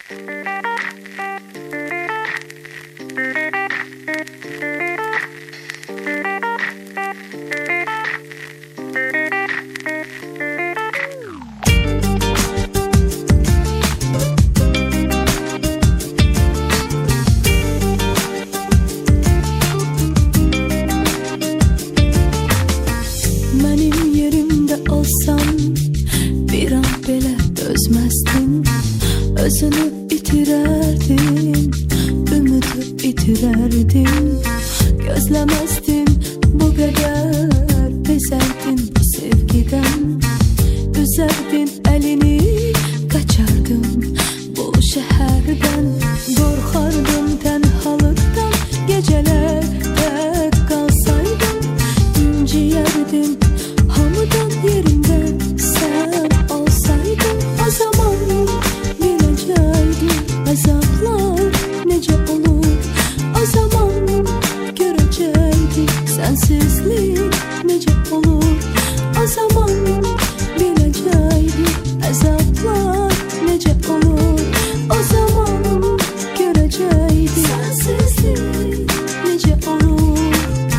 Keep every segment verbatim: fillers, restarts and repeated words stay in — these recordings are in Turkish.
Benim yerimde olsan bir an bile dözmezdin. Özünü itirerdin, ümidi itirerdin. Gözlemezdin bu kadar, bezerdin bu sevgiden. Üzerdin elini, kaçardın bu şehirden. Korkardın tenhalıktan, geceler tek kalsaydın. İnciyerdin hamıdan yerinde sen olsaydın. O zaman bileceydin azaplar nece olur. O zaman görecektin sensizlik nece olur. O zaman bileceydin azaplar nece olur. O zaman görecektin sensizlik nece olur.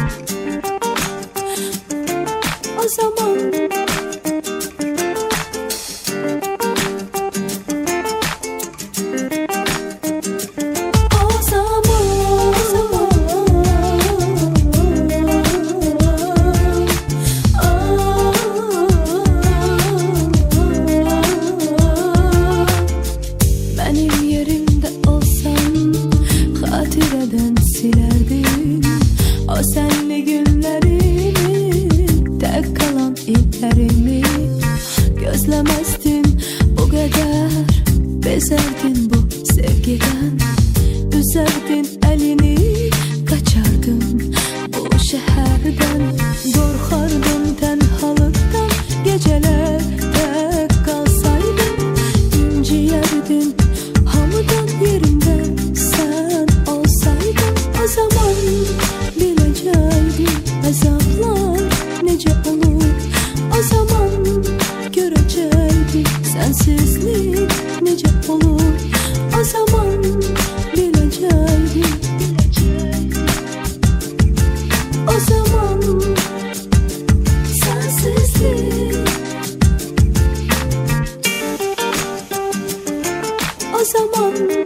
O zaman benim yerimde olsan hatireden silerdin o senli günlerimi, tek kalan illerimi. Gözlemezdin bu kadar, bezerdin bu sevgiden. Üzerdin elini, kaçardın bu şehirden. Korkardın tenhalıktan, geceler tek kalsaydın. İnciyerdin hamıdan yerinde sen olsaydın. O zaman bileceydin azaplar nece olur. O zaman görecektin sensizlik nece olur. O zaman bileceydin, o zaman sensizlik. O zaman